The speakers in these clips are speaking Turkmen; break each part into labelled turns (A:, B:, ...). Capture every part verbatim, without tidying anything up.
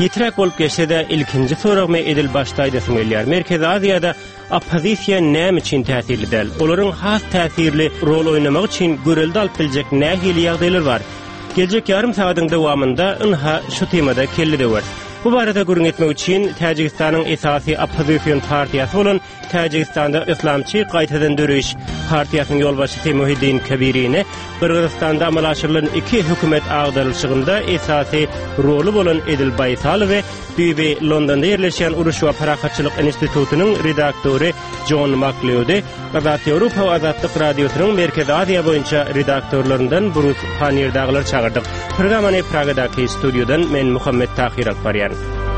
A: Yitirek bolup geçse de ilkinci soragmy edil başlaýdy söýelýär. Merkezi Aziýada oppozisiýa näme üçin täsirli däl? Olaryň has täsirli rol oýnamak üçin görelde alyp biljek nähili ýagdaýlar bar? Geljek yarım saatyň dowamında ynha şu temada kelli bar. Bu barada gurun etmek üçin Täjikistanyň esasy oppozisiýon partiýasy bolan Täjikistanda Islamçy Gaýtadan Döreş partiýasynyň ýolbaşçy Muhiddin Kabirine Kyrgyzstanda amal aşyrylan iki hökümet agdarylşygynda esasy rolu bolan Edil Baysal we Düýbe Londonda ýerleşýän Uruş we Parakatçylyk institutynyň redaktory John McLeod, Azat Ýewropa we Azatlyk radiosynyň Merkezi Aziýa boýunça redaktorlaryndan Bruce Panierdagylar çağırdyk. Programany Pragadaky studiodan men Muhammed Tahir Akbaryan.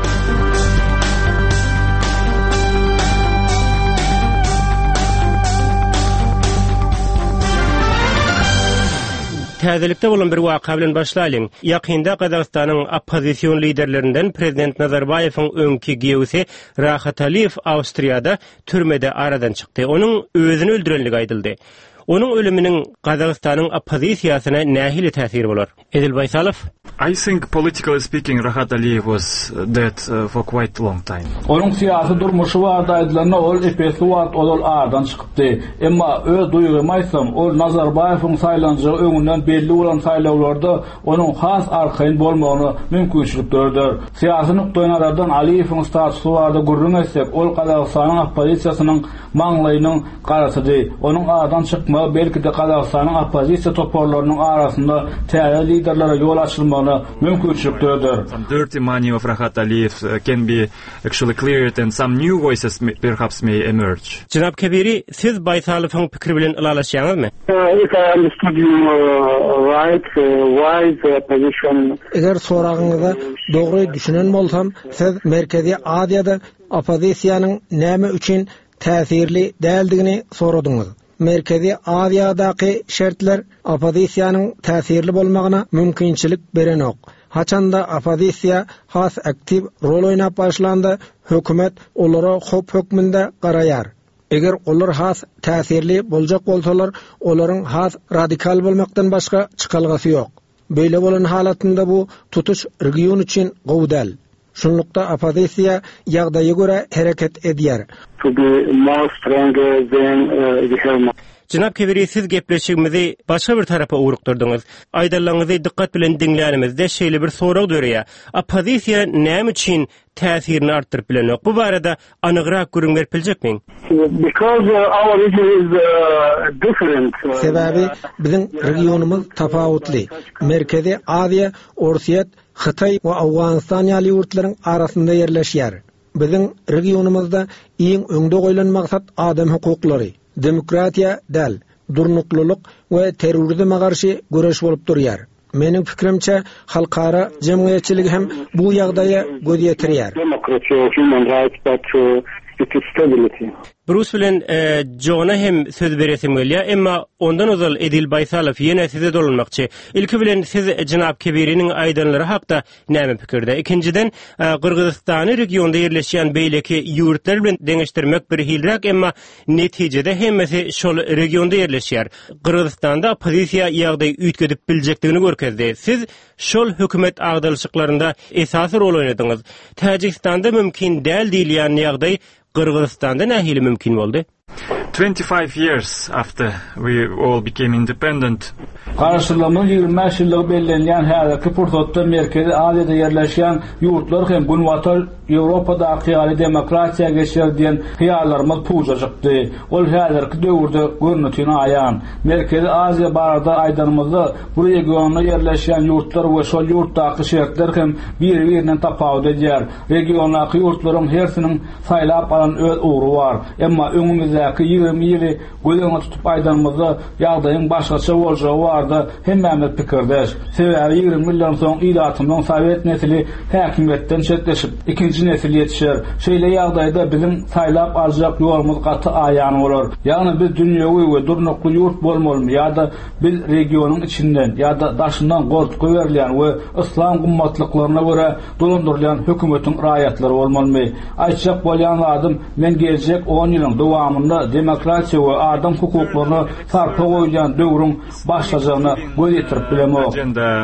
A: Täzelikde bolan bir waka bilen başlaýyn. Ýakynda Gazagystanyň oppozisiýon liderlerinden Prezident Nazarbayewiň öňki giýewsi Rahat Aliyew Awstriýada türmede aradan çykdy. Onuň özüni öldürenligi aýdyldy. Onuň ölüminiň Gazagystanyň oppozisiýasyna nähili täsiri bolar? Edil Baysalow,
B: I think politically speaking Rahat Aliyev was dead uh, for quite long time.
C: Onuň syýasy durmuşy barada aýdylanyna ol epesli wagt ol aradan çykypdy. Emma öz duýgamaýsam ol Nazarbayewiň saýlanjygy öňünden belli bolan saýlawlarda onuň has arkaýyn bolmagyny mümkinçilik görýär. Syýasy nukdaýyndan Aliyewiň statusy barada gurrun etsek ol Gazagystanyň oppozisiýasynyň maňlaýynyň garasydy. Onuň aradan çykmagy belki de Gazagystanyň oppozisiýa toparlarynyň arasynda täze liderlere ýol açylmagyny mümkinçilik görýär.
B: Some dirty money of Rahat Aliyev uh, can be actually cleared and some new voices may, perhaps may emerge.
A: Janab Kabiri, siz Baysalowyň pikiri bilen ylalaşýaňyzmy?
D: If I understood you uh, right, uh, why the opposition...
E: Eger soragyňyza dogry düşünen bolsam, siz Merkezi Aziýada oppozisiýanyň näme üçin täsirli däldigini soradyňyz. Merkezi Aziýadaky şertler oppozisiýanyň täsirli bolmagyna mümkinçilik berenok. Haçanda oppozisiýa has aktiv rol oýnap başlandy, hökümet olara hop hökmünde garaýar. Eger olar has täsirli boljak bolsalar, olaryň has radikal bolmakdan başga çykalgasy ýok. Beýle bolan halatynda bu tutuş region üçin gowdal. Şunlukda oppozisiýa ýagdaýa görä hereket edýär.
D: To be more stronger than uh, we have.
A: Janab Kabiri, siz gepleşigimizi başga bir tarapa ugrukdurdyňyz. Aýdalaňyzy dikkat bilen dinlänimizde şeýle bir sorag döreýär. Oppozisiýa näme üçin täsirini artdyryp bilenok? Bu barada anygyrak görüň berip biljekmiň?
D: Because uh, our region is uh, different. Uh,
E: Sebebi biziň regionumyz tapawutly. Merkezi Aziýa, Orsiýet, Xitay we Awganistan ýaly ýurtlaryň arasynda ýerleşýär. Biziň regionumyzda iň öňde goýulan maksat adam hukuklary, demokratiýa däl, durnuklulyk we terrorizme garşy göreş bolup durýar. Meniň pikirimçe halkara jemgyýetçilik hem bu ýagdaýa göz ýetirýär.
D: Democracy, human rights, but uh, it is stability.
A: Bruce bilen e, John'a hem söz beresim gelýär, emma ondan ozal Edil Baysalow ýene size dolanmakçy. Ilki bilen siz Janab Kabiriniň aýdanlary hakda näme pikirde? Ikinciden Kyrgyzstany regionda ýerleşýän beýleki ýurtlar bilen deňeşdirmek bir hilrak, emma netijede hemmesi şol regionda ýerleşýär. Kyrgyzstanda oppozisiýa ýagdaý üýtgedip biljekdigini görkezdi. Siz şol hökümet agdalşyklarynda esasy rol oýnadyňyz. Täjikistanda mümkin däl diýilýän ýagdaý Kyrgyzstanda nähili mümkin boldy?
B: twenty-five years after we all became independent.
C: Karşılamın ýygrimi beş ýyllyk bellenýän häzirki pursatda Merkezi Aziýada ýerleşýän ýurtlar hem günwatal Ýewropada aqyýaly demokratiýa geçer diýen hyýallarymyz puýjajykdy. Ol häzirki döwürde görnütini aýan. Merkezi Aziýa barada aýdanymyzda bu regionda ýerleşýän ýurtlar we şol ýurtdaky şertler hem bir-birinden tapawut edýär. Regiondaky ýurtlaryň hersiniň saýlap alan öz uğru bar. Emma öňümizdeki ýygrimi ýyly göýüňe tutup aýdanymyzda ýagdaýyň başgaça boljagy barda hemmemiz pikirdeş. Sebebi ýygrimi ýyldan soň ýylatymyň Sowet nesli häkimetden çetleşip ikinji nesil ýetişer. Şeýle ýagdaýda biziň saýlap aljak ýolumyz gaty aýan bolar. Ýagny biz dünýäwi we durnukly ýurt bolmaly ýa-da biz regionyň içinden ýa-da daşyndan gortky berilýän we islam gummatlyklaryna görä dolandyrylýan hökümetiň raýatlary bolmaly. Aýtjak bolýan adam men geljek on ýylyň dowamında demokratiýa we adam hukuklaryny sarpa goýan döwrüň başlajagyna göz ýetirip bilemek.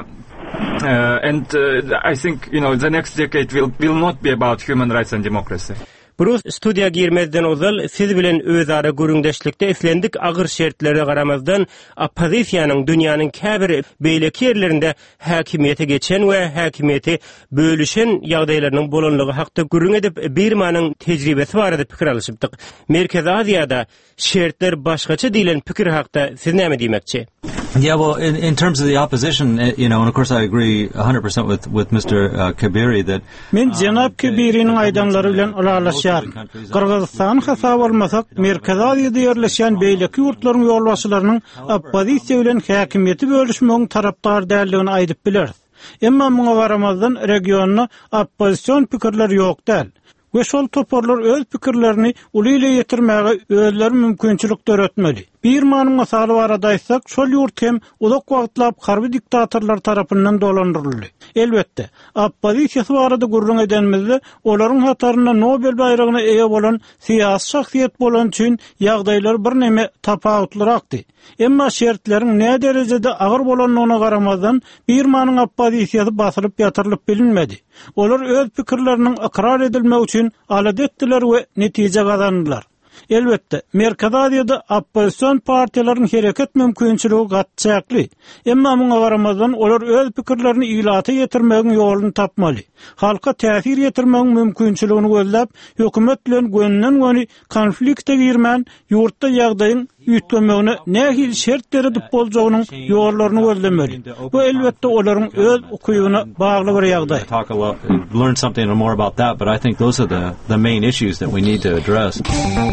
B: Uh, and uh, I think, you know, the next decade will will not be about human rights and democracy.
A: Bruce studiya girmezden ozal siz bilen özara gürüňdeşlikde eslendik agyr şertlere garamazdan oppozisiýanyň dünýäniň käbir beýleki ýerlerinde häkimiýete geçen we häkimiýeti bölüşen ýagdaýlarynyň bolanlygy hakda gürüň edip Birmanyň tejribesi barada pikir alışypdyk. Merkez Aziýada şertler başgaça diýilen pikir hakda siz näme diýmekçi?
F: Yeah, well, in, in terms of the opposition, you know, and of course I agree one hundred percent with with Mister Uh, Kabiri that
G: men Janab Kabiri'nin aýdanlary bilen ulalaşýar. Kırgızstan hasab bolmasak, Merkez Aziýada ýerleşen beýleki ýurtlaryň ýolbaşçylarynyň oppozisiýa bilen häkimiýeti bölüşmegiň tarapdar däldigini aýdyp biler. Emma muňa garamazdan regionda oppozisiýon pikirleri ýok däl. We şol toparlar öz pikirlerini uly ile ýetirmäge özleri mümkinçilik töretmeli. Birmanyň masaly barada aýtsak, şol ýurt hem uzak wagtlap harby diktatorlar tarapyndan dolandyryldy. Elbetde, oppozisiýa barada gurrun edenmizde olaryň hataryna Nobel bayragyna eýe bolan siýasy şahsiýet bolan üçin ýagdaýlar bir neme tapawutlyrakdy. Emma şertleriň ne derejede agyr bolanlygyna garamazdan Birmanyň oppozisiýasy basylyp ýatyrylyp bilinmedi. Olar öz pikirleriniň ikrar edilmegi üçin alat etdiler we netije gazandylar. Elbetde, Merkez Aziýada oppozisiýon partiýalaryň hereket mümkinçiligi gatçakly. Emma muňa garamazdan olar öz pikirlerini ýylata ýetirmegiň ýoluny tapmaly. Halka täsir ýetirmegiň mümkinçiligini gözläp, hökümet bilen gönnün-göni konflikte girmän ýurtda ýagdaýyň ýetmegine nähil şert berip boljagynyň ýollaryny gözlemeli. Bu elbetde olaryň öz okuýugyna bagly bir ýagdaý.
F: Talk a lot, learn something more about that, but I think those are the the main issues that we need to address.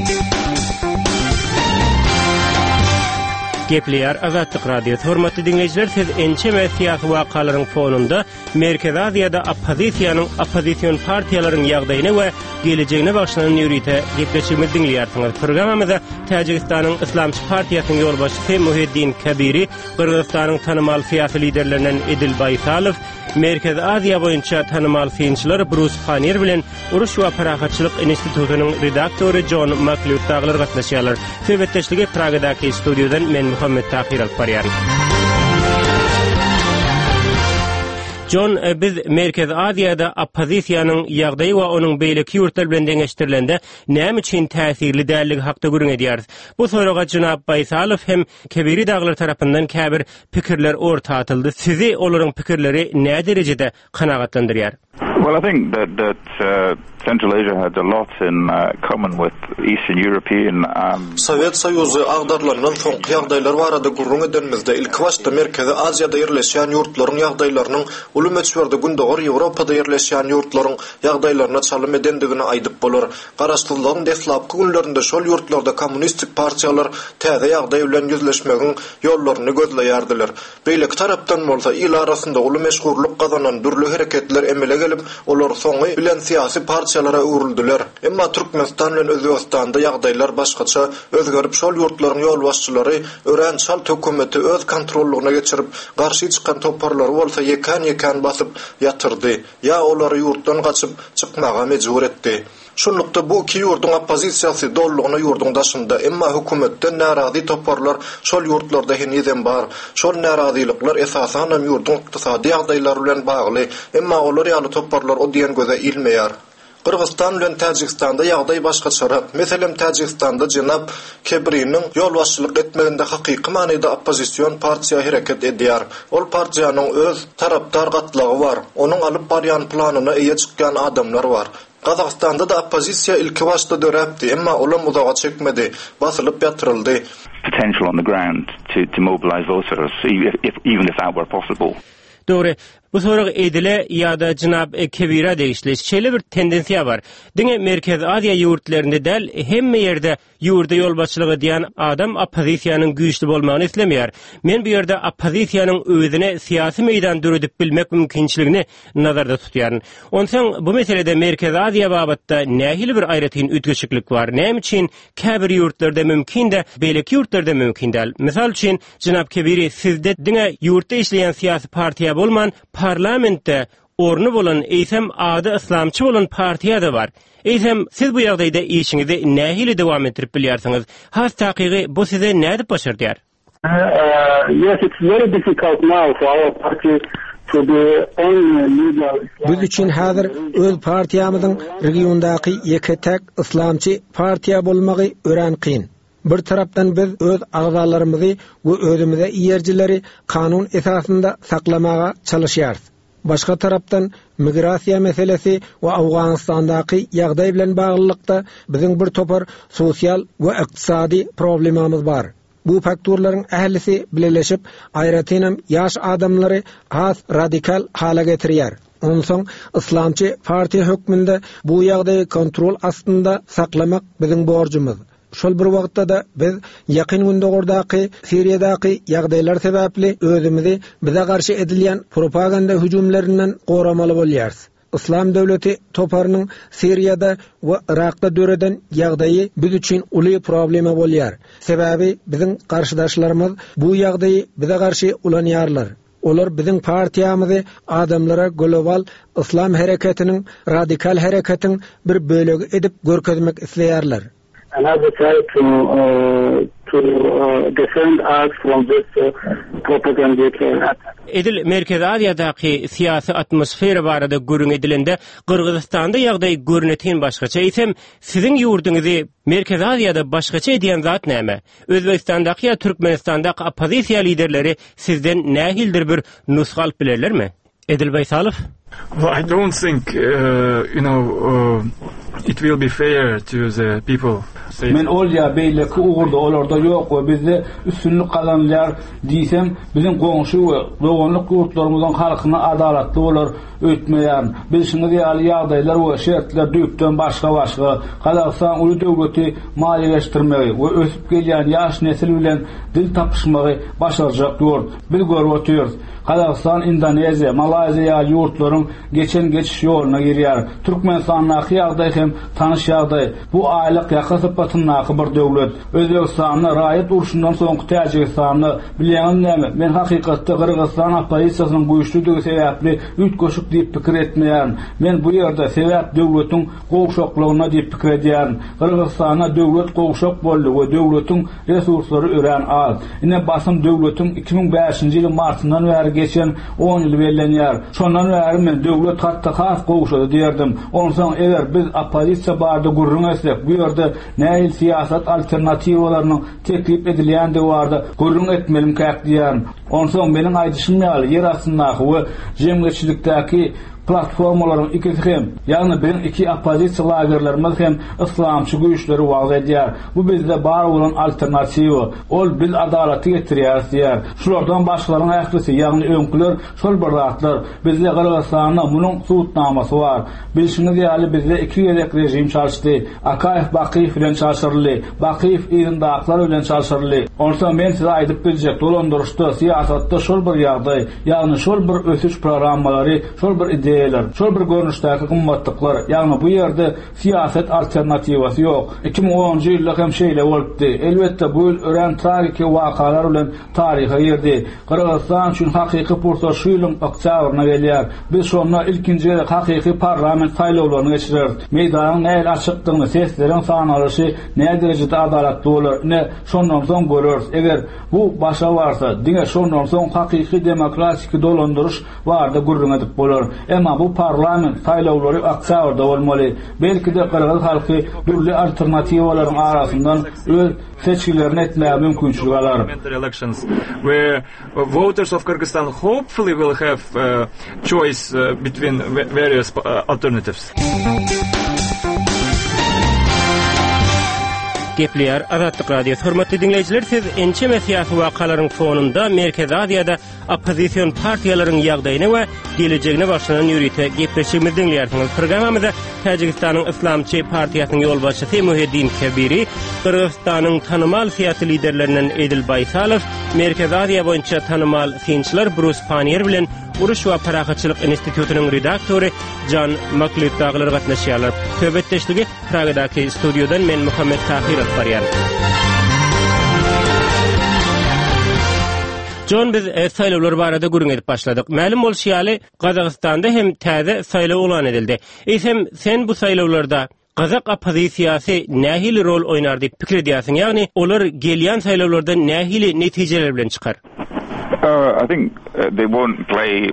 A: Gepleýär Azatlyk radiosi hormatly dinleýijiler, siz ençe we siýasy wakalaryň fonunda Merkez Aziýada oppozisiýanyň oppozisiýon partiýalaryň ýagdaýyna we gelejegine bagşlanan ýürüýte gepleşigimizi dinleýärsiňiz. Programmamyzda Täjikistanyň Islamçy partiýasynyň ýolbaşçysy Muhiddin Kabiri, Kyrgyzstanyň tanymal siýasy liderlerinden Edil Baýsalow, Merkez Aziýa boýunça tanymal synçylar Bruce Panier bilen Uruş we Parahatçylyk institutynyň redaktory John McLeod daglar gatnaşýarlar. Söhbetdeşligi Pragadaky studiodan men Muhammed Tahir Alparyan. John, biz Merkez Aziýada oppozisiýanyň ýagdaýy we onuň beýleki ýurtlar bilen deňeşdirilende näme üçin täsirli dälligi hakda gürüň edýäris. Bu soraga Janab Baýsalow hem Kabiri daglar tarapyndan käbir pikirler orta atyldy. Sizi olaryň pikirleri näme derejede kanagatlandyrýar?
H: Well, I think that that uh, Central Asia had a lot in uh, common with Eastern European. Um,
I: Sovet Soýuzy agdarlanan soňky ýagdaýlar barada gurrun edenmizde ilk başda Merkezi Aziýada ýerleşýän ýurtlaryň ýagdaýlarynyň uly meçberde gündogor Ýewropada ýerleşýän ýurtlaryň ýagdaýlaryna çalym edendigini aýdyp bolar. Garaşdyrylgyň deslapky günlerinde şol ýurtlarda kommunistik partiýalar täze ýagdaý bilen ýüzleşmegiň ýollaryny gözleýärdiler. Beýleki tarapdan bolsa il arasynda uly meşgurluk gazanan dürli hereketler emele gelip olar soňy bilen siýasy partiýalara urildiler. Emma Türkmenistan bilen Özbegistanda ýagdaýlar başgaça özgerip şol ýurtlaryň ýolbaşçylary örençal hökümeti öz kontrollugyna geçirip garşy çykan toparlary bolsa yekan-yekan basyp ýatyrdy. Ya olary ýurtdan gaçyp çykmaga mejbur etdi. Şunlukda bu iki ýurduň oppozisiýasy dollugyna ýurduň daşynda, emma hökümetden narazy toparlar şol ýurtlarda henizem bar. Şol narazylikler esasan ýurduň ykdysady ýagdaýlary bilen bagly, emma olar ýaly toparlar o diýen göze ilmeýär. Kırgızstan bilen Täjikistanda ýagdaý başgaçarak. Meselem Täjikistanda Janab Kabiri'niň ýolbaşçylyk etmeginde hakyky manyda oppozisiýon partiýa hereket edýär. Ol partiýanyň öz tarapdar gatlagy bar. Onuň alyp barýan planyna eýe çykkan adamlar bar. Kazakstanda da oppozisiýa ilki başda döräpdi, emma olam uzaga çekmedi, basylyp ýatyryldy.
H: Potential on the ground to to mobilize voters, if, if, even if that were possible.
A: Doğru. Bu sorak edile ýa-da Janab Kabira degişleş. Şeýle bir tendensiýa bar. Diňe Merkez Aziýa ýurtlarynda däl hemme ýerde ýurda ýolbaşçylygy diýen adam oppozisiýanyň güýçli bolmagyny islemeýär. Men bu ýerde oppozisiýanyň özüne siýasy meýdan döredip bilmek mümkinçiligini nazarda tutýaryn. Onsoň bu meselede Merkez Aziýa babatda nähili bir aýratyn ütgeçiklik bar. Näme üçin käbir ýurtlarda mümkin de, beýleki ýurtlarda mümkin däl. Misal üçin Janab Kabiri, sizde diňe ýurtda işleýän siýasy partiýa bolman parlamentde ornu bolan eýsem ady islamçy bolan partiýa da bar. Eýsem siz bu ýagdaýda işiňizi nähili dowam etdirip bilýärsiňiz? Has takygy bu size näde başardýar?
D: Uh, yes, it's very difficult now for our party to be only legal Islam.
E: Biz üçün häzir öz partiyamyzyň regiondaky ýeke tek islamçy partiýa bolmagy ören kyn. Bir tarapdan biz öz agzalarymyzy we özümize ýerjileri kanun esasında saklamaga çalışýarys. Başka tarapdan migrasiya meselesi we Awganistandaky ýagdaý bilen baglykda biziň bir topar sosial we ykdysady problemamyz bar. Bu faktorlaryň ählisi birleşip aýratynam ýaş adamlary has radikal hala getirýär. Onsoň islamçy partiýa hökmünde bu ýagdaýy kontrol astynda saklamak biziň borjumyz. Şol bir wagtda da biz ýakyn gündegordaky Siriýadaky ýagdaýlar sebäpli özümizi bize garşy edilýän propaganda hüjumlarynyň goramaly bolýarys. İslam döwleti toparynyň Siriýada we Irakda döreden ýagdaýy biz üçin uly problema bolýar. Sebäbi biziň garşydaşlarymyz bu ýagdaýy bize garşy ulanýarlar. Olar biziň partiýamyzy adamlara global islam hareketiniň radikal hareketiň bir bölegi edip görkezmek isleýärler.
D: And I would try to uh, to uh, defend us from this uh, propaganda attack.
A: Edil Merkezi Aziýadaky siyasi atmosfera barada görüň edilende Kyrgyzstanda ýagdaý görneten başgaça isem siziň ýurduňyzy Merkezi Aziýada başgaça edýän zat näme? Özbekistandaky ýa Türkmenistandaky opozisiýa liderleri sizden nähildir bir nusga alyp bilerlermi? Edil Baysalow?
B: Well, I don't think, uh, you know, uh, it will be fair to the people.
C: Men olja beýleki uğurda olarda ýok we bizde üstünlük kazanýar diýsem, biziň goňşy we doganlyk ýurtlarymyzyň halkyna adalatly bolar ötmeýär. Biz şunu diýýär, ýagdaýlar we şertler düýpden başga başga Kazakystan uly döwleti maliýeleşdirmegi we ösüp gelýän ýaş nesil bilen dil tapyşmagy başarjak ýurt. Biz görüp oturýarys. Kazakystan, Indoneziýa, Malaýziýa ýurtlaryň geçen geçiş ýoluna girýär. Türkmenistanyň ýagdaýy hem tanyş ýagdaý. Bu aýlyk ýakasyp batynlaky bir döwlet. Özbekistanyň raýat uruşundan soňky Täjikistanyny bilýän näme? Men hakykatda Kyrgyzstan opozisiýasynyň güýçlüligi sebäpli üç goşuk diýip pikir etmeýän. Men bu ýerde sebäp döwletiň gowşaklygyna diýip pikir edýän. Kyrgyzstana döwlet gowşak boldy we döwletiň resurslary ören az. Ine basym döwletiň iki bin beşinji ýyl martyndan bäri geçen on ýyl berilýär. Şondan bäri men döwlet hatda has gowşady diýerdim. Onsoň eger biz opozisiýa barda gurrun etsek, bu ýerde näil siyasat alternatiwalarynyň teklip edilýändi barda gurrun etmelim käk diýär. Onsoň meniň aýdyşym ýaly ýer astyndaky we jemgyýetçilikdäki platformalaryň ikisi hem, ýagny bir iki opozisiýa lagerlerimiz hem islamçy güýçleri wagt edýär. Bu bizde bar bolan alternatiwa, ol bil adalaty getirýär diýär. Şulardan başgalaryň ählisi, ýagny öňküler, şol bir zatlar bizde Kyrgyzstanda munyň suwutnamasy bar. Bilşiňiz ýaly bizde iki ýerek rejim çalşdy. Akaýew Bakiýew bilen çalşyrly, Bakiýew ýerindäkler bilen çalşyrly. Onsoň men size aýdyp biljek, dolandyrışda, siýasatda şol bir ýagdaý, ýagny şol bir ösüş programmalary, şol bir ide şol bir görnüşdäki gymmatlyklar, ýagny bu ýerde siýasat alternatiwasy ýok. iki bin onunji ýylda hem şeýle bolupdy. Elbetde bu ýyl ören taryhy wakalar bilen taryha ýerdi. Kyrgyzstan üçin hakyky pursa şu ýylyň oktýabryna gelýär. Biz şonda ilkinji hakyky parlament saýlawlaryny geçirer. Meýdanyň näil açykdygyny, sesleriň sanalyşy näme derejede adalatly bolar, ne şondan soň görürs. Eger bu başa barsa, diňe şondan soň hakyky demokratik dolandyrış barda gurrun edip bolar. Emma bu parlament saýlawlary oktýabrda bolmaly. Belki de Kyrgyz halky türli alternatiwalaryň arasyndan öz seçkilerini etmäge mümkinçiligi alar.
B: Elections where uh, voters of Kyrgyzstan hopefully will have uh, choice uh, between various uh, alternatives.
A: Gepleýär Azatlyk radiosi hormatly dinleýijiler, siz ençe mesiyasy wakalaryň fonunda Merkezi Aziýada opozisiýon partiýalaryň ýagdaýyna we gelejegine başlanan ýürüýte gepleşigimiz dinleýärsiňiz. Programmamyzda Täjikistanyň Islamçy partiýasynyň ýolbaşçysy Muheddin Kebiri, Kyrgyzstanyň tanymal siýasy liderlerinden Edil Baysalow, Merkezi Aziýa boýunça tanymal synçylar Bruce Panier bilen Uruş we Parahatçylyk institutynyň redaktory Jan Maklit daglar gatnaşýarlar. Söhbetdeşligi Pragadaky studiodan men Muhammed Tahir barýar. John biz e, saýlawlar barada gürüň edip başladyk. Ma'lum bolşýaly Kazakstanda hem täze saýlaw ulan edildi. Eýsem sen bu saýlawlarda Kazak opozisiýasy nähili rol oýnar diýip pikir edýärsiň? Ýagny olar gelýän saýlawlarda nähili netijeler bilen çykar?
H: Uh, I think uh, they won't play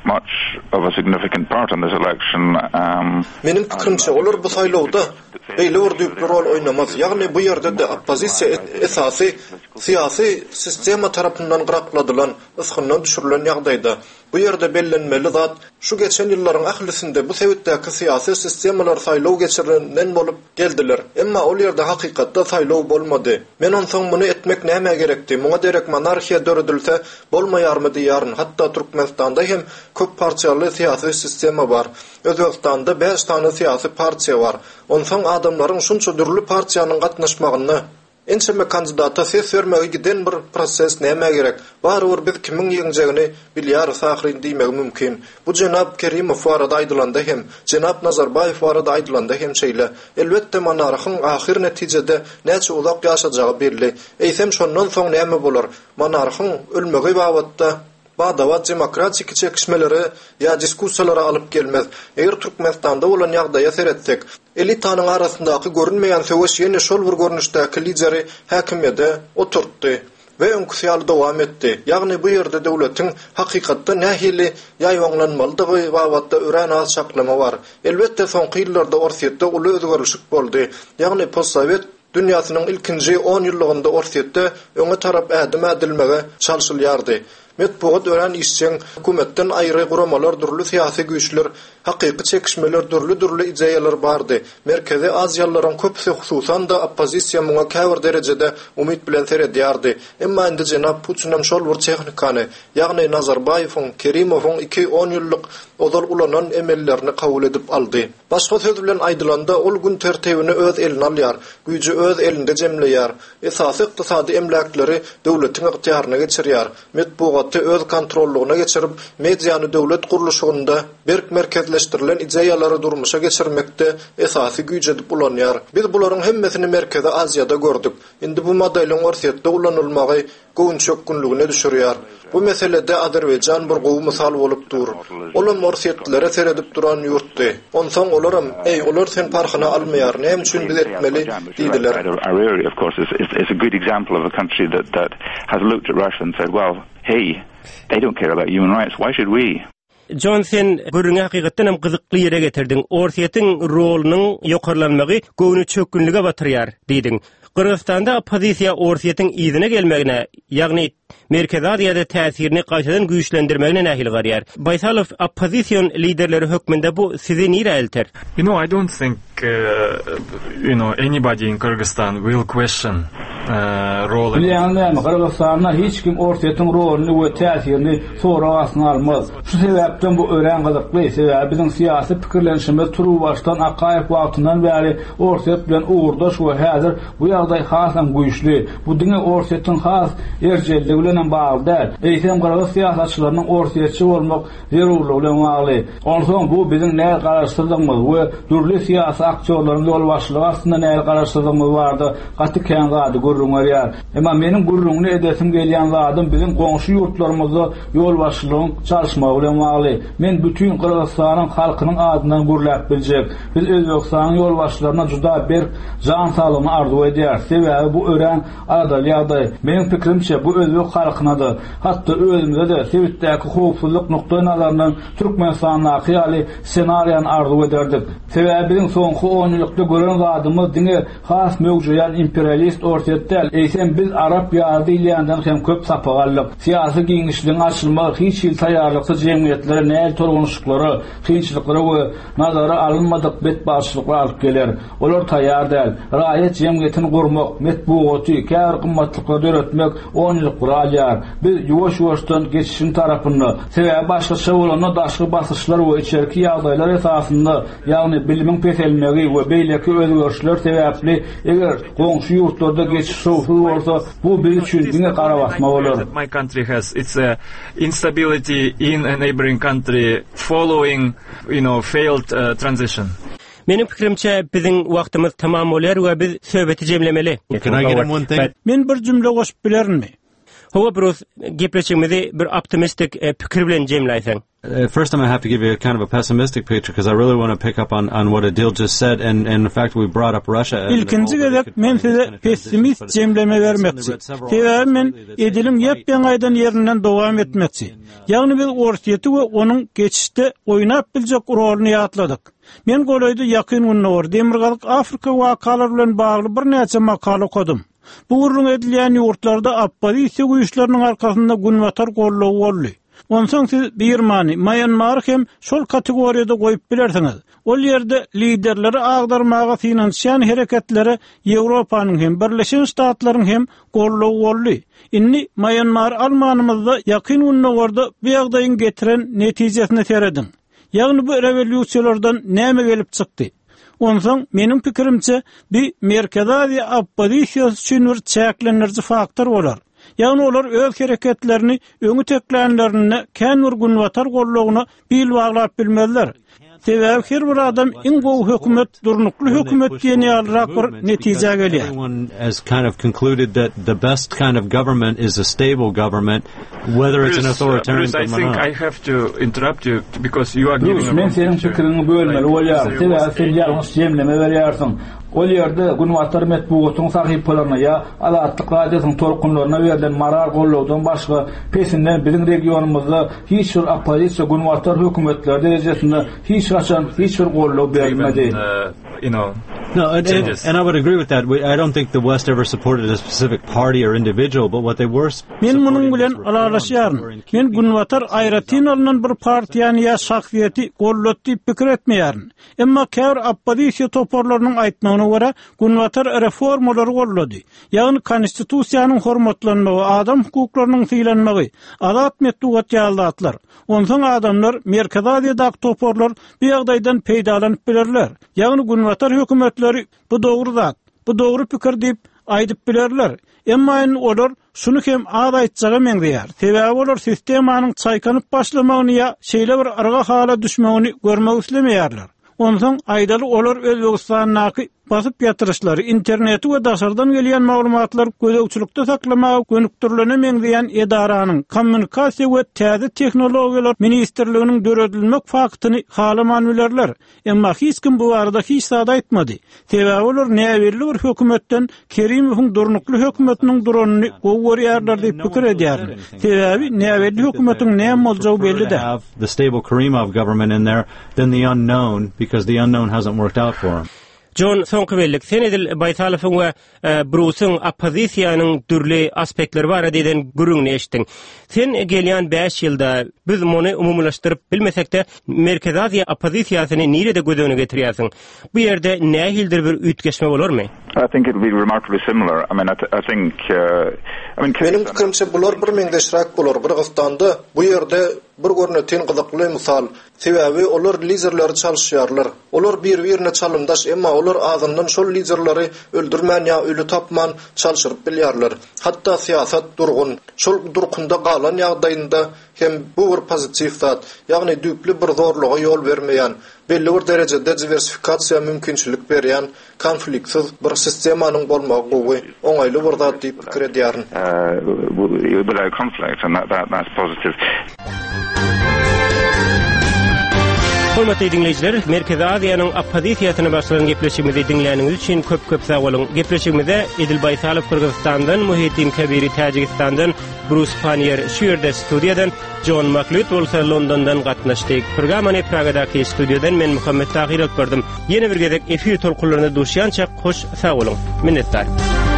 H: much of a significant part in this election. Um,
I: Menin fikrimçe olar bu saýlawda beýle ördükli rol oynamaz. Ýagny bu ýerde de oppozisiýa esasy siyasi sistema tarapyndan gırakladylan, ısgyndan düşürilen ýagdaýda bu ýerde bellenmeli zat şu geçen ýyllaryň ahlisinde bu sebäpdäki siyasi sistemalar saýlaw geçirenden bolup geldiler. Emma ol ýerde hakykatda saýlaw bolmady. Men onsoň muny etmek näme gerekdi? Muňa derek monarxiýa döredilse bolmaýarmy diýaryn. Hatda Türkmenistanda hem köp partiýaly siyasi sistema bar. Özbekistanda beş tane siyasi partiýa bar. Onsoň adamlaryň şunça dürli partiýanyň gatnaşmagyny ençeme kandidata ses vermegi giden bir proses näme gerek? Barybir biz kimiň ýeňjegini bilýär sahrin diýmek mümkin. Bu Jenap Kerimov barada aýdylanda hem Jenap Nazarbayew barada aýdylanda hem şeýle. Elbetde monarhyň ahir netijede näçe uzak ýaşajagy belli. Eýsem şondan soň näme bolar? Monarhyň ölmegi babatda badawa demokratik çekişmeleri ya diskussiyalara alıp gelmez. Eger Türkmenistanda bolan ýagdaýa seretsek, elitanyň arasyndaky görünmeýän söwüş ýene şol bir görnüşdäki lideri häkimede oturtdy we öňküsýal dowam etdi. Ýagny bu ýerde döwletiň hakykatda nähili ýaýwanlanmalydygy babatda ören az şaklama bar. Elbetde soňky ýyllarda orsiýetde uly özgörüşik boldy. Ýagny postsovet dünýäsiniň ilkinji on ýyllygynda orsiýetde öňe tarap ädim edilmege çalşylýardy. Metbuat ören işçiň hökümetden aýry guramalar, durly syýasy güýçler, hakyky çekişmeler, durly-durly ideýalar bardy. Merkezi Aziýalylaryň köpüsi hususan da oppozisiýa muňa käbir derejede umyt bilen seredýärdi. Emma indi Jenap Putinam şol bir tehnikany, ýagny Nazarbayewiň, Kerimowyň iki on ýyllyk odal ulanan emellerini kabul edip aldy. Başga söz bilen aýdylanda ol gün tertibini öz eline alýar, güýji öz elinde jemleýär. Esasy ykdysady emlakleri döwletiň yktyýaryna geçirýär. Metbuat öz kontrolluğuna geçirip mediýany döwlet guruluşynda berk merkezleşdirilen ideýalary durmuşa geçirmekde esasy güýç edip ulanýar. Biz bularyň hemmesini Merkezi Aziýada gördük. Indi bu modelin orsiýetde ulanylmagy goň çok günlüğüne düşürýär. Bu meselede Azerbaýjan bir gowy mysal bolup dur. Olam orsiýetlere seredip duran ýurtdy. Onsoň olaram, ey olar sen parhyna almaýar, näme üçin biz etmeli diýdiler.
H: Of course, is, is, is a good example of a country that, that has looked at Russia and said, well, hey, they don't care about human rights, why should we?
A: Johnson gurruna hakykatdan hem gyzykly ýere getirdiň. Orsiýetiň rolunyň ýokarlanmagy göwünü çökünlige batyrýar diýdiň. Kırgızstanda opozisiya orsiýetiň ýyzyna gelmegine, ýagny Merkezi Aziýada täsirini gaýtadan güýçlendirmegine nähil garýar. Baysalow, oppozisiýon liderleri hökmünde bu sizi nire elter?
B: You know, I don't think uh, you know anybody in Kyrgyzstan will question uh, role.
C: Bileňler, Kyrgyzstanda hiç kim orsiýetiň roluny we täsirini soragasyn almaz. Şu sebäpden bu ören gyzykly, sebäbi biziň syýasy pikirlenişimiz turup başdan Akaýew wagtyndan bäri orsiýet bilen uğurdaş we häzir bu ýagdaý hasam güýçli. Bu diňe orsiýetiň has erjelligi bilen bagly. Eýsem Kyrgyz syýasatçylarynyň orsiýetçi bolmak zerurlygy bilen bagly. Onsoň bu biziň näme garaşdyrydygymyz we dürli syýasy aktyorlaryň ýol başlygy aslynda näme garaşdyrydygymyz bardy. Gaty kän gady görüňär. Emma meniň gurrunly edesim gelýän zadym biziň goňşy ýurtlarymyzda ýol başlygyň çalşmagy bilen bagly. Men bütün Kyrgyzstanyň halkynyň adynan gurlap biljek. Biz Özbekistanyň ýol başlaryna juda bir jan salymy arzu edýär. Sebäbi bu ören adal ýagdaý. Meniň pikirimçe bu özbek halkynadyr. Hatda özümizde de sebäpdäki howpsuzlyk nokta nazaryndan Türkmenistanyň hyýaly ssenariýany arzu ederdik. Sebäbi biziň soňky on ýylykda gören zadymyz diňe has möwjüýän imperialist orsiýetde, eýsem biz Arap ýardy ýandan hem köp sapagallyk, syýasy giňişligiň açylmagy, hiç ýyl taýýarlykly jemgyýetlere näil torgunuşlyklary, kynçylyklary we nazara alınmadyk betbaşlyklar alyp geler. Olar taýýar däl. Raýat jemgyýetini gurmak, metbuaty, kär gymmatlyklara döretmek on ýyl guralýar. Biz ýuwaş-ýuwaşdan geçişin tarapyny, sebäbi başgaça bolany daşky basışlar we içerki ýagdaýlar esasynda, ýagny bilimiň peselmegi we beýleki özgörüşler sebäpli eger goňşy ýurtlarda geçiş sowsuz bolsa, bu biz üçin diňe garabasma bolar.
B: My country has its uh, instability in a neighboring country following, you know, failed uh, transition.
A: Menin pikirimçe biziň wagtymyz tamam bolar we biz söhbeti jemlemeli.
G: Men bir jümle goşup bilermi?
A: Howa Bruce, gepleşigimizi bir optimistik pikir bilen jemläýsäň.
F: Uh, first, I'm going to have to give you a kind of a pessimistic picture because I really want to pick up on, on what Adil just said, and, and in fact we brought up Russia.
G: İlkinci gedek men size pessimist cemleme vermekçi. Sebäbi men Edil'in ýepden aýdan ýerinden dowam etmekçi. Ýagny biz Orsiýeti we onuň geçişde oýnap biljek roluny ýatladyk. Men golaydy ýakyn unnor demirgalyk Afrika wakalar bilen bagly bir näçe makala okudum. Bu urun edilýän ýurtlarda opposisiýa güýçleriniň arkasynda günwatar gollow boldy. Onsoň siz Birmany, Myanmar hem şol kategoriýada goýup bilersiňiz. Ol ýerde liderleri agdarmaga finansiýan hereketlere Ýewropanyň hem Birleşen Ştatlaryň hem gollow boldy. Inni Myanmar almanymyzda ýakyn unnagorda bu ýagdaýyň getiren netijesini seredim. Ýagny bu rewolýusiýalardan näme gelip çykdy? Onsoň meniň pikirimçe bir merkezi oppozisiýa üçin bir çäklenirji faktor bolar. Ýagny olar öz hereketlerini öňü teklänlerini kän bir günwatar gollowuna bil baglap bilmezler. Sebäbi her bir adam iň gowy hökümet durnukly hökümet diýeni ýalyrak bir netije gelýär.
F: Everyone has kind of concluded that the best kind of government is a stable government, whether it's an authoritarian
B: Bruce, I
F: government
B: think
F: or not.
B: I have to interrupt you because you are giving
C: Bruce,
B: a
C: men senin fikrini bölmeli bolýar. Sebäbi sen ýalňyş jemleme berýärsiň. Ol ýerde günwatar metbuatyň sahypalaryna ýa alatlyk radiosyň tolkunlaryna berilen marar gollowdan başga pesinden bizim regionumyzda hiç bir oppozisiýa günwatar hökümetler derejesinde hiç gaçan hiç bir gollow berilmedi.
B: uh, you know,
F: No, and, and,
B: changes.
F: and I would agree with that. We, I don't think the West ever supported a specific party or individual, but what they were
G: Men munyň
F: supporting
G: bilen
F: was
G: alalaşýaryn. Men günwatar aýratyn alynan bir partiýany ýa şahsiýeti gollotdy pikir etmeýärin. Emma käwr oppozisiýa toparlarynyň aýtmagyna görä günwatar reformalary gollody. Ýagny konstitusiýanyň hormatlanmagy, adam hukuklarynyň sylanmagy, adat metbuat ýaldatlar. Onsoň adamlar merkezdaky toparlar bu ýagdaýdan peýdalanyp bilerler. Ýagny günwatar hökümetleri bu dogry zat, bu dogry pikir diýip aýdyp bilerler. Emma olar şunu hem az aýtjaga meňdýär. Sebäbi olar sistemanyň çaýkanyp başlamagyny ýa şeýle bir arga hala düşmegini görmek islemeýärler. Onsoň aýdaly olar Özbegistanyň basyp ýatyryşlary, interneti we daşardan gelýän maglumatlar gözegçilikde saklamagy gönükdirlenemeň diýen edaranyň kommunikasiýa we täze tehnologiýalar ministrliginiň döredilmek faktyny halaman bilerler. Emma hiç kim bu arada hiç sada aýtmady. Sebäbi olar näwelli bir hökümetden Kerimowyň durnukly hökümetiniň duranyny gowurýarlar diýip pikir edýär. Sebäbi näwelli hökümetiň näme boljagy belli de.
F: the stable Karimov government in there than the unknown, because the unknown hasn't worked out for them.
A: John Sonkabellik, sen edil Baytalowyň we Bruce'un oppozisiýanyň türli aspektleri bar diýen gürüňni eşitdiň. Sen gelýän beş ýylda biz muny umumlaşdyryp bilmesek-de Merkezi Aziýa oppozisiýasyny nirede gözüne getirýärsiň? Bu ýerde nähildir bir ütgeşme bolarmy?
H: I think it will be remarkably similar. I mean, I, th- I think. Uh, I mean,
I: Benim pikirimçe bular bir meňdeşrak bolar. Qırgızstanda bu ýerde bir görneten gyzykly mysal. Sebäbi olar liderleri çalışýarlar. Olar bir-birine çalymdaş, emma olar azyndan şol liderleri öldürmän ýa ölü tapman çalışyryp bilýärler. Hatda siýasat durgun. Şol durkunda galan ýagdaýynda hem bu bir pozitiv zat, ýagny düpli bir zorluğa ýol bermeýän, belli bir derejede diversifikasiýa mümkinçilik berýän, konfliktsiz bir sistemanyň bolmagy gowy, oňaýly bir zat diýip pikir edýärin.
H: Uh, without conflict, and that, that that's positive.
A: Hormatly dinleyijiler, Merkezi Aziýanyň oppozisiýasyna başlanan gepleşigimizi dinläniňiz üçin köp-köp sag bolun. Gepleşigimizde Edil Baytalow Kyrgyzstandan, Muhitdin Kabiri Tajikistandan, Bruce Panier şu ýerde studiýadan, John McLeod bolsa Londondan gatnaşdyk. Programmany Pragadaky studiýadan men Muhammed Tahir alpardym. Ýene bir gezek efir tolkunlaryna duşýança hoş sag bolun. Minnetdar.